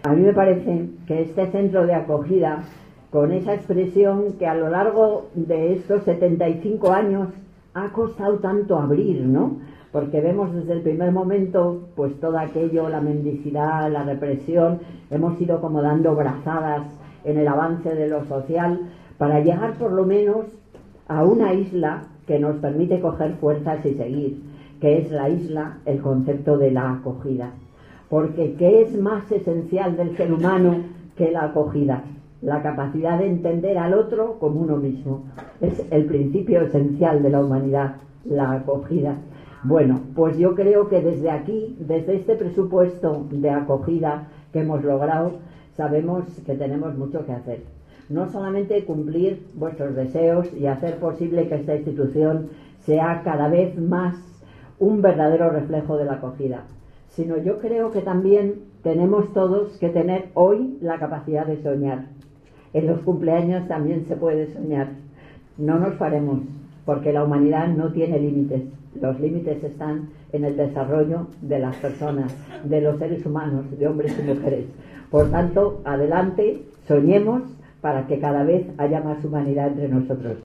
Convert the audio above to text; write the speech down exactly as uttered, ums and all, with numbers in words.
A mí me parece que este centro de acogida, con esa expresión que a lo largo de estos setenta y cinco años ha costado tanto abrir, ¿no? Porque vemos desde el primer momento, pues todo aquello, la mendicidad, la represión, hemos ido como dando brazadas en el avance de lo social para llegar por lo menos a una isla que nos permite coger fuerzas y seguir, que es la isla, el concepto de la acogida. Porque ¿qué es más esencial del ser humano que la acogida? La capacidad de entender al otro como uno mismo. Es el principio esencial de la humanidad, la acogida. Bueno, pues yo creo que desde aquí, desde este presupuesto de acogida que hemos logrado, sabemos que tenemos mucho que hacer. No solamente cumplir vuestros deseos y hacer posible que esta institución sea cada vez más un verdadero reflejo de la acogida, sino yo creo que también tenemos todos que tener hoy la capacidad de soñar. En los cumpleaños también se puede soñar. No nos paremos, porque la humanidad no tiene límites. Los límites están en el desarrollo de las personas, de los seres humanos, de hombres y mujeres. Por tanto, adelante, soñemos para que cada vez haya más humanidad entre nosotros.